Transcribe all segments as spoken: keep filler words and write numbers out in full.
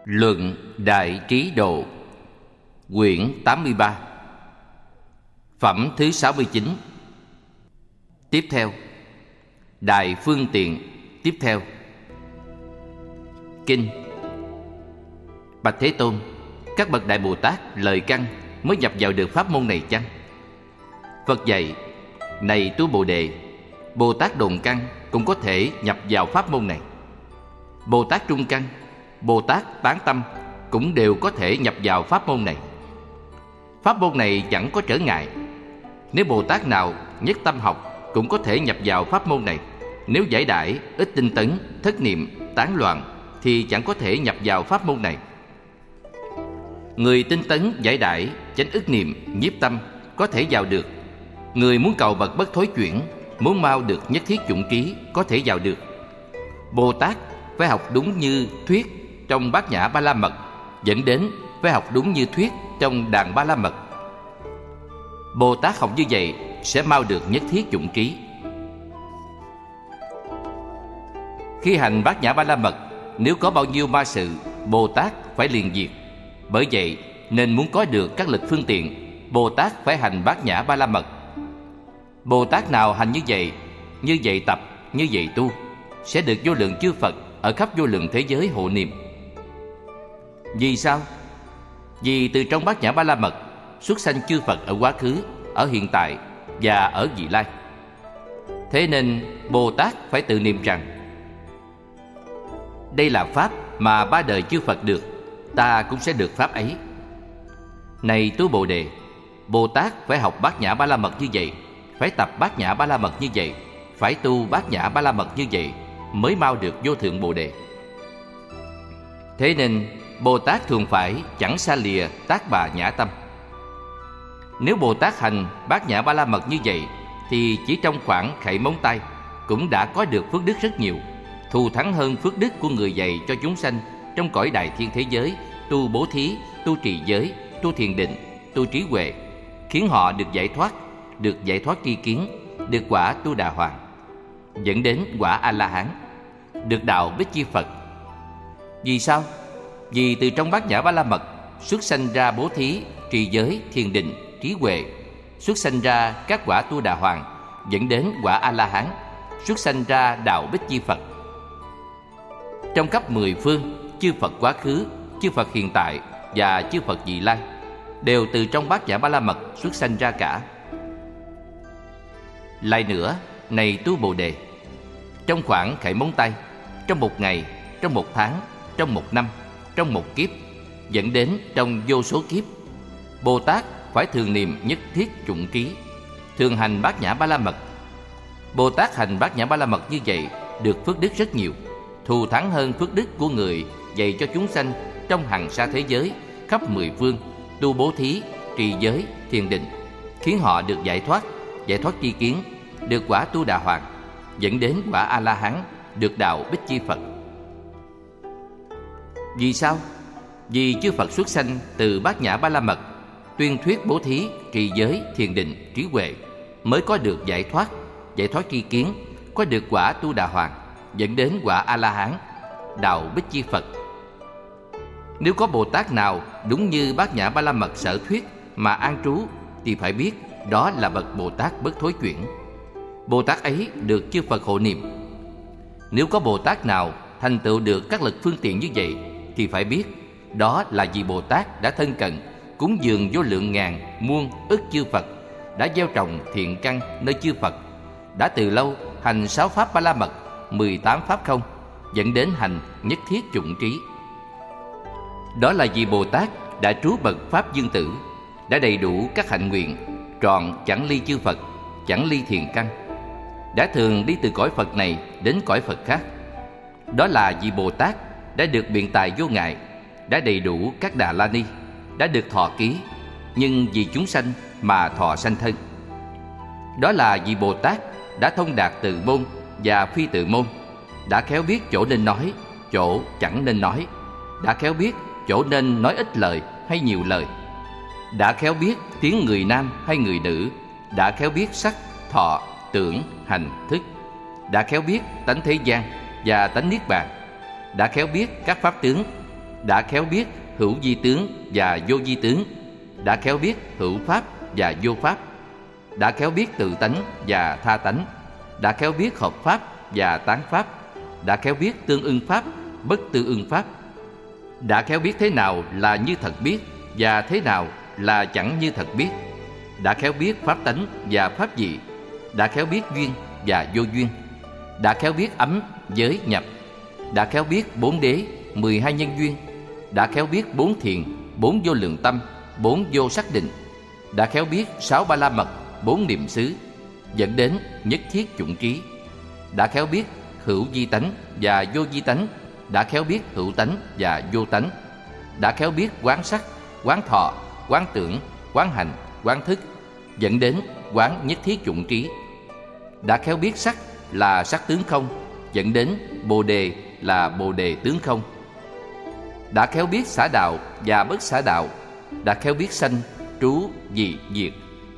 Luận Đại Trí Độ, quyển tám mươi ba, phẩm thứ sáu mươi chín. Tiếp theo, Đại Phương Tiện. Tiếp theo, Kinh. Bạch Thế Tôn, các bậc Đại Bồ Tát lời căn mới nhập vào được pháp môn này chăng? Phật dạy: này tu Bồ Đề, Bồ Tát đồn căn cũng có thể nhập vào pháp môn này. Bồ Tát trung căn, Bồ Tát tán tâm cũng đều có thể nhập vào pháp môn này. Pháp môn này chẳng có trở ngại. Nếu Bồ Tát nào nhất tâm học cũng có thể nhập vào pháp môn này. Nếu giải đãi, ít tinh tấn, thất niệm, tán loạn thì chẳng có thể nhập vào pháp môn này. Người tinh tấn, giải đãi, chánh ức niệm, nhiếp tâm có thể vào được. Người muốn cầu bậc bất thối chuyển, muốn mau được nhất thiết chủng ký có thể vào được. Bồ Tát phải học đúng như thuyết trong Bát Nhã Ba La Mật, dẫn đến phải học đúng như thuyết trong Đàn Ba La Mật. Bồ Tát học như vậy sẽ mau được nhất thiết chủng ký. Khi hành Bát Nhã Ba La Mật, nếu có bao nhiêu ma sự, Bồ Tát phải liền diệt. Bởi vậy nên muốn có được các lực phương tiện, Bồ Tát phải hành Bát Nhã Ba La Mật. Bồ Tát nào hành như vậy, như vậy tập, như vậy tu, sẽ được vô lượng chư Phật ở khắp vô lượng thế giới hộ niệm. Vì sao? Vì từ trong Bát Nhã Ba La Mật xuất sanh chư Phật ở quá khứ, ở hiện tại và ở vị lai. Thế nên Bồ Tát phải tự niệm rằng: đây là pháp mà ba đời chư Phật được, ta cũng sẽ được pháp ấy. Này tu Bồ Đề, Bồ Tát phải học Bát Nhã Ba La Mật như vậy, phải tập Bát Nhã Ba La Mật như vậy, phải tu Bát Nhã Ba La Mật như vậy, mới mau được vô thượng Bồ Đề. Thế nên Bồ Tát thường phải chẳng xa lìa tác bà nhã tâm. Nếu Bồ Tát hành Bát Nhã Ba La Mật như vậy, thì chỉ trong khoảng khẩy móng tay cũng đã có được phước đức rất nhiều, thù thắng hơn phước đức của người dạy cho chúng sanh trong cõi đại thiên thế giới tu bố thí, tu trì giới, tu thiền định, tu trí huệ, khiến họ được giải thoát, được giải thoát tri kiến, được quả Tu Đà Hoàng, dẫn đến quả A-la-hán, được đạo Bích Chi Phật. Vì sao? Vì từ trong Bát Nhã Ba La Mật xuất sanh ra bố thí, trì giới, thiền định, trí huệ, xuất sanh ra các quả Tu Đà Hoàng, dẫn đến quả A-la-hán, xuất sanh ra đạo Bích Chi Phật. Trong khắp mười phương, chư Phật quá khứ, chư Phật hiện tại và chư Phật vị lai đều từ trong Bát Nhã Ba La Mật xuất sanh ra cả. Lại nữa, này tu Bồ Đề, trong khoảng khẩy móng tay, trong một ngày, trong một tháng, trong một năm, trong một kiếp, dẫn đến trong vô số kiếp, Bồ Tát phải thường niệm nhất thiết chủng ký, thường hành Bát Nhã Ba La Mật. Bồ Tát hành Bát Nhã Ba La Mật như vậy được phước đức rất nhiều, thù thắng hơn phước đức của người dạy cho chúng sanh trong hằng sa thế giới khắp mười phương tu bố thí, trì giới, thiền định, khiến họ được giải thoát, giải thoát tri kiến, được quả Tu Đà Hoàng, dẫn đến quả A-la-hán, được đạo Bích Chi Phật. Vì sao? Vì chư Phật xuất sanh từ Bát Nhã Ba La Mật, tuyên thuyết bố thí, trì giới, thiền định, trí huệ, mới có được giải thoát, giải thoát tri kiến, có được quả Tu Đà Hoàng, dẫn đến quả A-la-hán, đạo Bích Chi Phật. Nếu có Bồ Tát nào đúng như Bát Nhã Ba La Mật sở thuyết mà an trú, thì phải biết đó là bậc Bồ Tát bất thối chuyển. Bồ Tát ấy được chư Phật hộ niệm. Nếu có Bồ Tát nào thành tựu được các lực phương tiện như vậy, thì phải biết đó là vì Bồ Tát đã thân cận cúng dường vô lượng ngàn muôn ức chư Phật, đã gieo trồng thiện căn nơi chư Phật, đã từ lâu hành sáu pháp Ba La Mật, mười tám pháp không, dẫn đến hành nhất thiết chủng trí. Đó là vì Bồ Tát đã trú bậc pháp dương tử, đã đầy đủ các hạnh nguyện, tròn chẳng ly chư Phật, chẳng ly thiền căn, đã thường đi từ cõi Phật này đến cõi Phật khác. Đó là vì Bồ Tát đã được biện tài vô ngại, đã đầy đủ các Đà La Ni, đã được thọ ký, nhưng vì chúng sanh mà thọ sanh thân. Đó là vì Bồ Tát đã thông đạt tự môn và phi tự môn, đã khéo biết chỗ nên nói, chỗ chẳng nên nói, đã khéo biết chỗ nên nói ít lời hay nhiều lời, đã khéo biết tiếng người nam hay người nữ, đã khéo biết sắc, thọ, tưởng, hành, thức, đã khéo biết tánh thế gian và tánh niết bàn, đã khéo biết các pháp tướng, đã khéo biết hữu vi tướng và vô vi tướng, đã khéo biết hữu pháp và vô pháp, đã khéo biết tự tánh và tha tánh, đã khéo biết hợp pháp và tán pháp, đã khéo biết tương ưng pháp, bất tương ưng pháp, đã khéo biết thế nào là như thật biết và thế nào là chẳng như thật biết, đã khéo biết pháp tánh và pháp dị, đã khéo biết duyên và vô duyên, đã khéo biết ấm, giới, nhập, đã khéo biết bốn đế, mười hai nhân duyên, đã khéo biết bốn thiền, bốn vô lượng tâm, bốn vô sắc định, đã khéo biết sáu ba la mật, bốn niệm xứ, dẫn đến nhất thiết chủng trí, đã khéo biết hữu vi tánh và vô vi tánh, đã khéo biết hữu tánh và vô tánh, đã khéo biết quán sắc, quán thọ, quán tưởng, quán hành, quán thức, dẫn đến quán nhất thiết chủng trí, đã khéo biết sắc là sắc tướng không, dẫn đến bồ đề là bồ đề tướng không, đã khéo biết xả đạo và bất xả đạo, đã khéo biết sanh, trú, dị, diệt,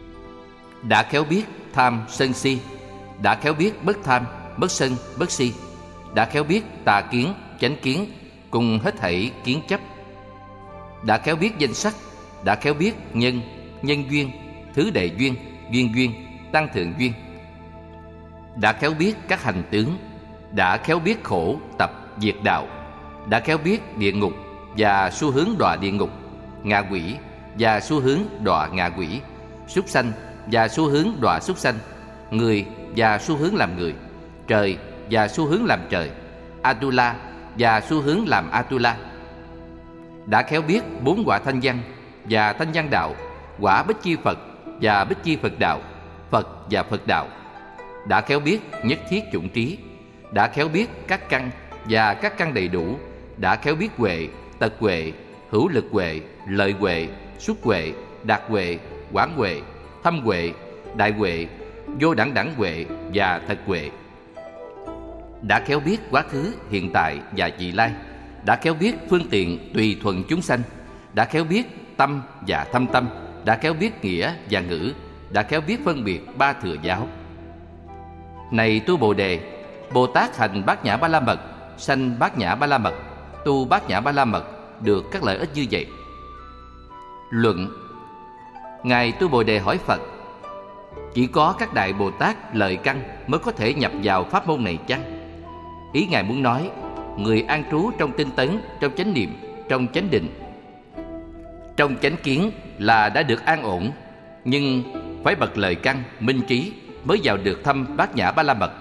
đã khéo biết tham, sân, si, đã khéo biết bất tham, bất sân, bất si, đã khéo biết tà kiến, chánh kiến cùng hết thảy kiến chấp, đã khéo biết danh sắc, đã khéo biết nhân, nhân duyên, thứ đệ duyên, duyên duyên, tăng thượng duyên, đã khéo biết các hành tướng, đã khéo biết khổ, tập, diệt đạo, đã khéo biết địa ngục và xu hướng đọa địa ngục, ngạ quỷ và xu hướng đọa ngạ quỷ, súc sanh và xu hướng đọa súc sanh, người và xu hướng làm người, trời và xu hướng làm trời, Atula và xu hướng làm Atula, đã khéo biết bốn quả thanh văn và thanh văn đạo, quả bích chi Phật và bích chi Phật đạo, Phật và Phật đạo, đã khéo biết nhất thiết chủng trí, đã khéo biết các căn và các căn đầy đủ, đã khéo biết huệ, tật huệ, hữu lực huệ, lợi huệ, xuất huệ, đạt huệ, quảng huệ, thâm huệ, đại huệ, vô đẳng đẳng huệ và thật huệ, đã khéo biết quá khứ, hiện tại và vị lai, đã khéo biết phương tiện tùy thuận chúng sanh, đã khéo biết tâm và thâm tâm, đã khéo biết nghĩa và ngữ, đã khéo biết phân biệt ba thừa giáo. Này tu Bồ Đề, Bồ Tát hành Bát Nhã Ba La Mật, sanh Bát Nhã Ba La Mật, tu Bát Nhã Ba La Mật được các lợi ích như vậy. Luận. Ngài tu Bồ Đề hỏi Phật: chỉ có các đại Bồ Tát lợi căn mới có thể nhập vào pháp môn này chăng? Ý Ngài muốn nói, người an trú trong tinh tấn, trong chánh niệm, trong chánh định, trong chánh kiến là đã được an ổn, nhưng phải bậc lợi căn, minh trí mới vào được thăm Bát Nhã Ba La Mật.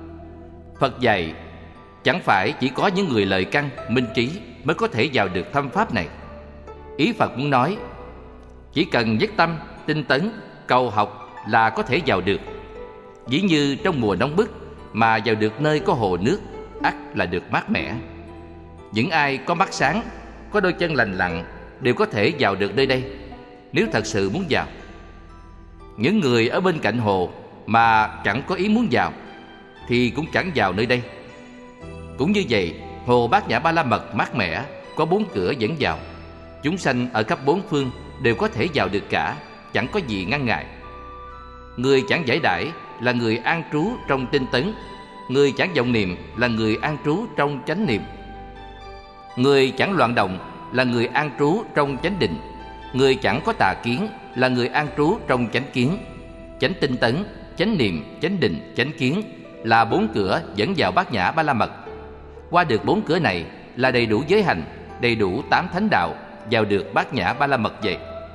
Phật dạy, chẳng phải chỉ có những người lợi căn, minh trí mới có thể vào được thăm pháp này. Ý Phật muốn nói, chỉ cần nhất tâm, tinh tấn, cầu học là có thể vào được. Ví như trong mùa nóng bức mà vào được nơi có hồ nước, ắt là được mát mẻ. Những ai có mắt sáng, có đôi chân lành lặn đều có thể vào được nơi đây, nếu thật sự muốn vào. Những người ở bên cạnh hồ mà chẳng có ý muốn vào thì cũng chẳng vào nơi đây. Cũng như vậy, hồ Bát Nhã Ba La Mật mát mẻ, có bốn cửa dẫn vào. Chúng sanh ở khắp bốn phương đều có thể vào được cả, chẳng có gì ngăn ngại. Người chẳng giải đãi là người an trú trong tinh tấn, người chẳng vọng niệm là người an trú trong chánh niệm, người chẳng loạn động là người an trú trong chánh định, người chẳng có tà kiến là người an trú trong chánh kiến. Chánh tinh tấn, chánh niệm, chánh định, chánh kiến là bốn cửa dẫn vào Bát Nhã Ba La Mật. Qua được bốn cửa này là đầy đủ giới hành, đầy đủ tám thánh đạo, vào được Bát Nhã Ba La Mật vậy.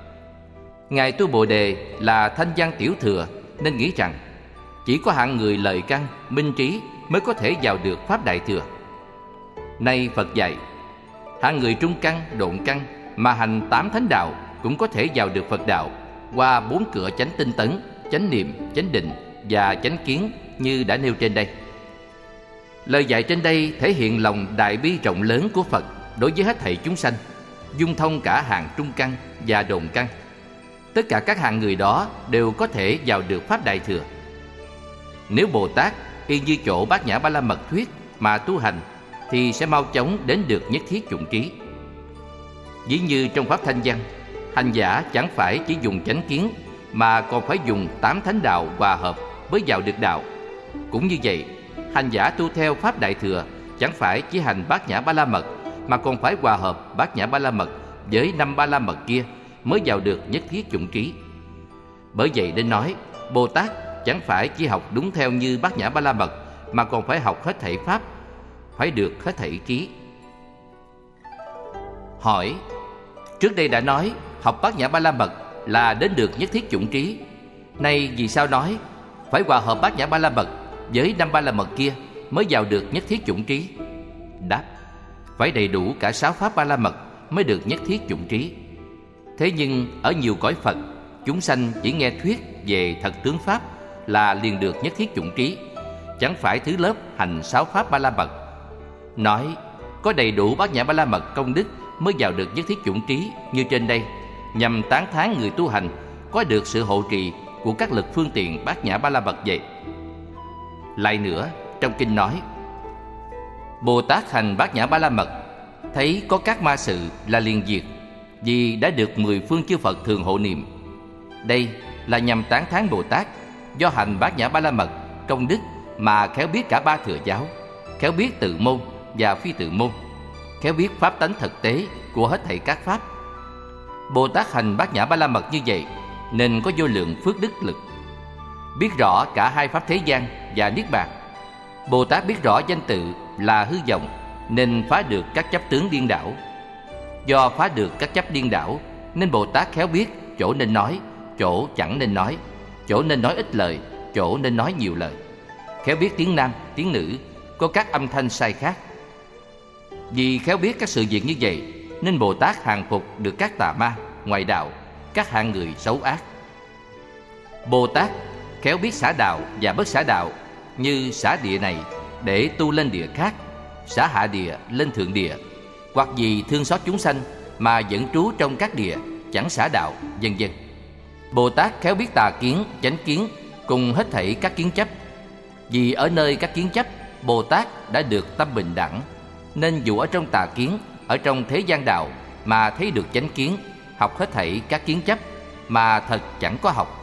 Ngài tu Bồ Đề là thanh văn tiểu thừa nên nghĩ rằng chỉ có hạng người lợi căn, minh trí mới có thể vào được pháp đại thừa. Nay Phật dạy, hạng người trung căn, độn căn mà hành tám thánh đạo cũng có thể vào được Phật đạo qua bốn cửa chánh tinh tấn, chánh niệm, chánh định và chánh kiến như đã nêu trên đây. Lời dạy trên đây thể hiện lòng đại bi rộng lớn của Phật đối với hết thảy chúng sanh, dung thông cả hàng trung căn và độn căn. Tất cả các hạng người đó đều có thể vào được pháp đại thừa. Nếu Bồ Tát y như chỗ Bát Nhã Ba La Mật thuyết mà tu hành thì sẽ mau chóng đến được nhất thiết chủng trí. Ví như trong pháp thanh văn, hành giả chẳng phải chỉ dùng chánh kiến mà còn phải dùng tám thánh đạo hòa hợp mới vào được đạo. Cũng như vậy, hành giả tu theo pháp đại thừa chẳng phải chỉ hành Bát Nhã Ba La Mật mà còn phải hòa hợp Bát Nhã Ba La Mật với năm Ba La Mật kia mới vào được nhất thiết chủng trí. Bởi vậy nên nói, Bồ Tát chẳng phải chỉ học đúng theo như Bát Nhã Ba La Mật, mà còn phải học hết thảy pháp, phải được hết thảy trí. Hỏi: trước đây đã nói học Bát Nhã Ba La Mật là đến được nhất thiết chủng trí, nay vì sao nói phải hòa hợp Bát Nhã Ba La Mật với năm Ba La Mật kia mới vào được nhất thiết chủng trí? Đáp: phải đầy đủ cả sáu pháp Ba La Mật mới được nhất thiết chủng trí. Thế nhưng ở nhiều cõi Phật, chúng sanh chỉ nghe thuyết về thật tướng pháp là liền được nhất thiết chủng trí, chẳng phải thứ lớp hành sáu pháp Ba La Mật. Nói có đầy đủ Bát Nhã Ba La Mật công đức mới vào được nhất thiết chủng trí như trên đây, nhằm tán thán người tu hành có được sự hộ trì của các lực phương tiện Bát Nhã Ba La Mật vậy. Lại nữa, trong kinh nói: Bồ Tát hành Bát Nhã Ba La Mật, thấy có các ma sự là liền diệt, vì đã được mười phương chư Phật thường hộ niệm. Đây là nhằm tán thán Bồ Tát do hành Bát Nhã Ba La Mật công đức mà khéo biết cả ba thừa giáo, khéo biết tự môn và phi tự môn, khéo biết pháp tánh thực tế của hết thảy các pháp. Bồ Tát hành Bát Nhã Ba La Mật như vậy nên có vô lượng phước đức lực, biết rõ cả hai pháp thế gian và niết bàn. Bồ Tát biết rõ danh tự là hư vọng nên phá được các chấp tướng điên đảo. Do phá được các chấp điên đảo nên Bồ Tát khéo biết chỗ nên nói, chỗ chẳng nên nói, chỗ nên nói ít lời, chỗ nên nói nhiều lời, khéo biết tiếng nam, tiếng nữ, có các âm thanh sai khác. Vì khéo biết các sự việc như vậy nên Bồ Tát hàng phục được các tà ma, ngoại đạo, các hạng người xấu ác. Bồ Tát khéo biết xả đạo và bất xả đạo, như xả địa này để tu lên địa khác, xả hạ địa lên thượng địa, hoặc vì thương xót chúng sanh mà vẫn trú trong các địa chẳng xả đạo, vân vân. Bồ Tát khéo biết tà kiến, chánh kiến cùng hết thảy các kiến chấp. Vì ở nơi các kiến chấp, Bồ Tát đã được tâm bình đẳng, nên dù ở trong tà kiến, ở trong thế gian đạo mà thấy được chánh kiến, học hết thảy các kiến chấp mà thật chẳng có học.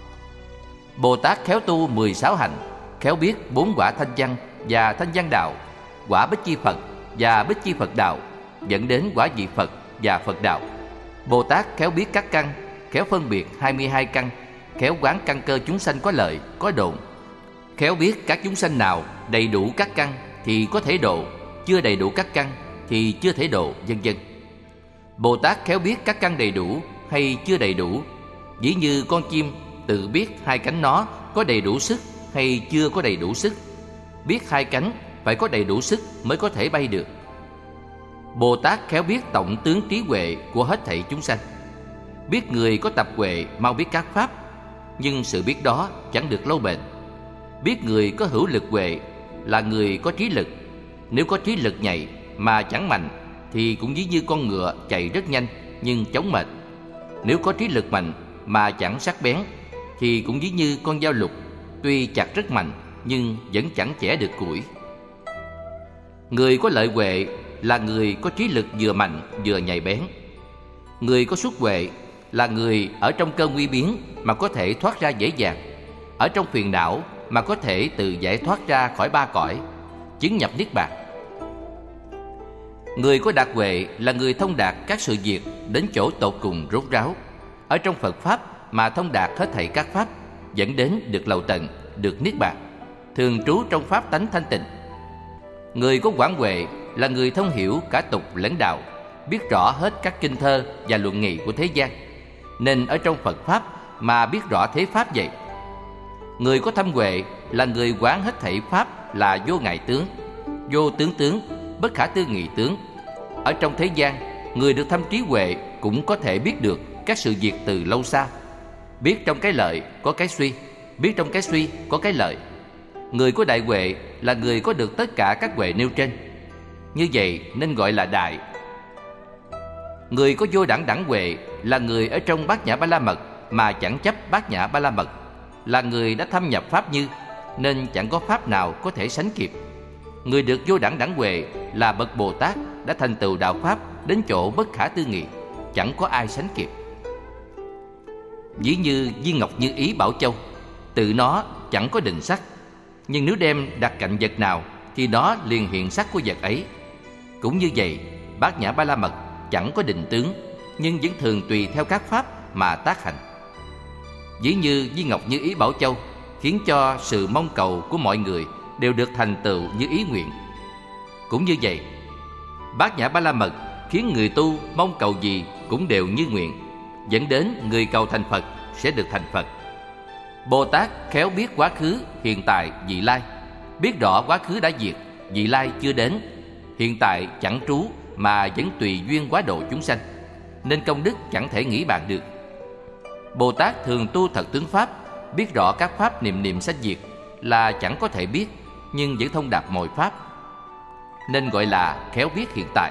Bồ Tát khéo tu mười sáu hành, khéo biết bốn quả thanh văn và thanh văn đạo, quả Bích Chi Phật và Bích Chi Phật đạo, dẫn đến quả vị Phật và Phật đạo. Bồ Tát khéo biết các căn, khéo phân biệt hai mươi hai căn, khéo quán căn cơ chúng sanh có lợi, có độn, khéo biết các chúng sanh nào đầy đủ các căn thì có thể độ, chưa đầy đủ các căn thì chưa thể độ, vân vân. Bồ Tát khéo biết các căn đầy đủ hay chưa đầy đủ, ví như con chim tự biết hai cánh nó có đầy đủ sức hay chưa có đầy đủ sức, biết hai cánh phải có đầy đủ sức mới có thể bay được. Bồ Tát khéo biết tổng tướng trí huệ của hết thảy chúng sanh, biết người có tập huệ mau biết các pháp, nhưng sự biết đó chẳng được lâu bền. Biết người có hữu lực huệ là người có trí lực, nếu có trí lực nhạy mà chẳng mạnh thì cũng ví như con ngựa chạy rất nhanh nhưng chống mệt. Nếu có trí lực mạnh mà chẳng sắc bén thì cũng ví như con dao lục, tuy chặt rất mạnh nhưng vẫn chẳng chẻ được củi. Người có lợi huệ là người có trí lực vừa mạnh vừa nhạy bén. Người có xuất huệ là người ở trong cơn nguy biến mà có thể thoát ra dễ dàng, ở trong phiền não mà có thể tự giải thoát ra khỏi ba cõi, chứng nhập niết bàn. Người có đạt huệ là người thông đạt các sự việc đến chỗ tột cùng rốt ráo, ở trong Phật pháp mà thông đạt hết thảy các pháp, dẫn đến được lầu tận, được niết bàn, thường trú trong pháp tánh thanh tịnh. Người có quảng huệ là người thông hiểu cả tục lẫn đạo, biết rõ hết các kinh thơ và luận nghị của thế gian, nên ở trong Phật pháp mà biết rõ thế pháp vậy. Người có thâm huệ là người quán hết thảy pháp là vô ngại tướng, vô tướng tướng, bất khả tư nghị tướng. Ở trong thế gian, người được thâm trí huệ cũng có thể biết được các sự việc từ lâu xa, biết trong cái lợi có cái suy, biết trong cái suy có cái lợi. Người có đại huệ là người có được tất cả các huệ nêu trên, như vậy nên gọi là đại. Người có vô đẳng đẳng huệ là người ở trong Bát Nhã Ba La Mật mà chẳng chấp Bát Nhã Ba La Mật, là người đã thâm nhập pháp như, nên chẳng có pháp nào có thể sánh kịp. Người được vô đẳng đẳng huệ là bậc Bồ Tát đã thành tựu đạo pháp đến chỗ bất khả tư nghị, chẳng có ai sánh kịp. Ví như viên ngọc như ý bảo châu, tự nó chẳng có định sắc, nhưng nếu đem đặt cạnh vật nào thì nó liền hiện sắc của vật ấy. Cũng như vậy, Bát Nhã Ba La Mật chẳng có định tướng, nhưng vẫn thường tùy theo các pháp mà tác hành. Ví như viên ngọc như ý Bảo Châu, khiến cho sự mong cầu của mọi người đều được thành tựu như ý nguyện. Cũng như vậy, Bát Nhã Ba La Mật khiến người tu mong cầu gì cũng đều như nguyện, dẫn đến người cầu thành Phật sẽ được thành Phật. Bồ Tát khéo biết quá khứ, hiện tại, vị lai, biết rõ quá khứ đã diệt, vị lai chưa đến, hiện tại chẳng trú mà vẫn tùy duyên quá độ chúng sanh, nên công đức chẳng thể nghĩ bàn được. Bồ Tát thường tu thật tướng pháp, biết rõ các pháp niệm niệm sanh diệt, là chẳng có thể biết, nhưng vẫn thông đạt mọi pháp, nên gọi là khéo biết hiện tại.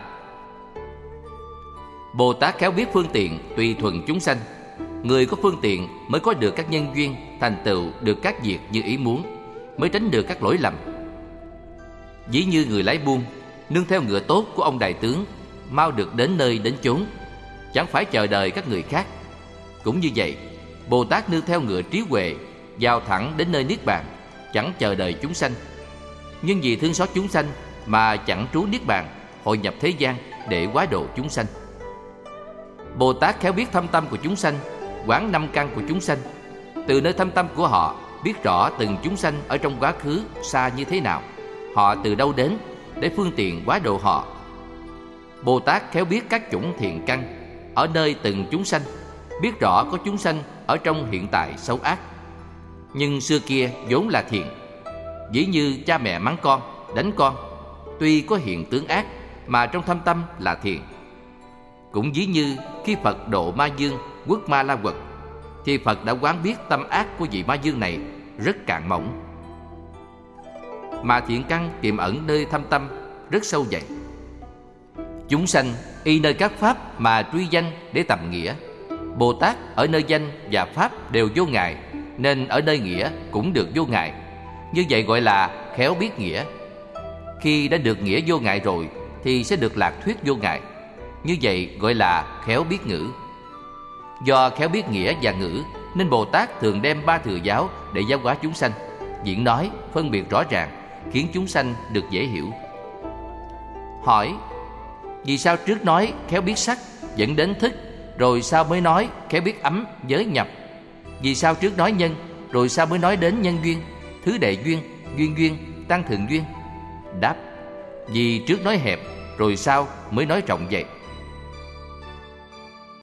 Bồ Tát khéo biết phương tiện tùy thuận chúng sanh. Người có phương tiện mới có được các nhân duyên, thành tựu được các việc như ý muốn, mới tránh được các lỗi lầm. Ví như người lái buôn nương theo ngựa tốt của ông đại tướng, mau được đến nơi đến chốn, chẳng phải chờ đợi các người khác. Cũng như vậy, Bồ Tát nương theo ngựa trí huệ, vào thẳng đến nơi niết bàn, chẳng chờ đợi chúng sanh, nhưng vì thương xót chúng sanh mà chẳng trú niết bàn, hội nhập thế gian để hóa độ chúng sanh. Bồ Tát khéo biết thâm tâm của chúng sanh, quán năm căn của chúng sanh. Từ nơi thâm tâm của họ, biết rõ từng chúng sanh ở trong quá khứ xa như thế nào, họ từ đâu đến, để phương tiện hóa độ họ. Bồ Tát khéo biết các chủng thiện căn ở nơi từng chúng sanh, biết rõ có chúng sanh ở trong hiện tại xấu ác, nhưng xưa kia vốn là thiện. Ví như cha mẹ mắng con, đánh con, tuy có hiện tướng ác mà trong thâm tâm là thiện. Cũng ví như khi Phật độ ma dương quốc Ma La Quật, thì Phật đã quán biết tâm ác của vị ma dương này rất cạn mỏng, mà thiện căn tiềm ẩn nơi thâm tâm rất sâu dày. Chúng sanh y nơi các pháp mà truy danh để tầm nghĩa. Bồ Tát ở nơi danh và pháp đều vô ngại, nên ở nơi nghĩa cũng được vô ngại. Như vậy gọi là khéo biết nghĩa. Khi đã được nghĩa vô ngại rồi thì sẽ được lạc thuyết vô ngại. Như vậy gọi là khéo biết ngữ. Do khéo biết nghĩa và ngữ, nên Bồ Tát thường đem ba thừa giáo để giáo hóa chúng sanh, diễn nói phân biệt rõ ràng, khiến chúng sanh được dễ hiểu. Hỏi: vì sao trước nói khéo biết sắc dẫn đến thức, rồi sao mới nói khéo biết ấm giới nhập? Vì sao trước nói nhân, rồi sao mới nói đến nhân duyên, thứ đệ duyên, duyên duyên, tăng thượng duyên? Đáp: vì trước nói hẹp, rồi sao mới nói rộng vậy?